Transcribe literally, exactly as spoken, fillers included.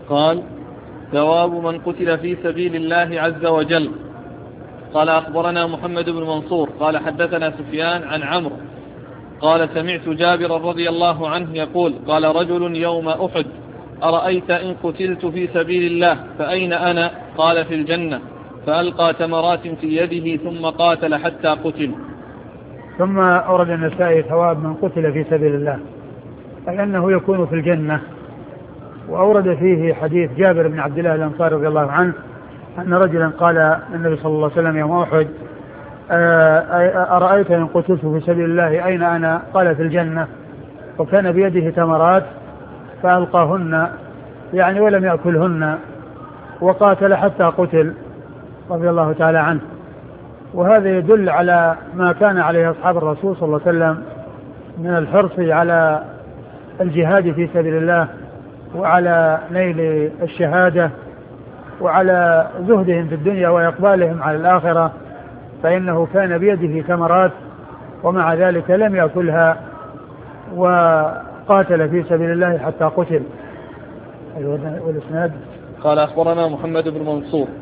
قال: ثواب من قتل في سبيل الله عز وجل. قال: أخبرنا محمد بن منصور قال: حدثنا سفيان عن عمرو قال: سمعت جابر رضي الله عنه يقول: قال رجل يوم أحد: أرأيت إن قتلت في سبيل الله فأين أنا؟ قال: في الجنة. فألقى تمرات في يده ثم قاتل حتى قتل. ثم أورد النسائي ثواب من قتل في سبيل الله، أي أنه يكون في الجنة. وأورد فيه حديث جابر بن عبد الله الأنصاري رضي الله عنه أن رجلا قال النبي صلى الله عليه وسلم يوم أحد: أرأيت إن قتلت في سبيل الله أين أنا؟ قال: في الجنة. وكان بيده تمرات فألقاهن يعني ولم يأكلهن، وقاتل حتى قتل رضي الله تعالى عنه. وهذا يدل على ما كان عليه أصحاب الرسول صلى الله عليه وسلم من الحرص على الجهاد في سبيل الله وعلى نيل الشهادة وعلى زهدهم في الدنيا وإقبالهم على الآخرة، فإنه كان بيده ثمرات ومع ذلك لم يأكلها وقاتل في سبيل الله حتى قتل. والإسناد: قال: أخبرنا محمد بن منصور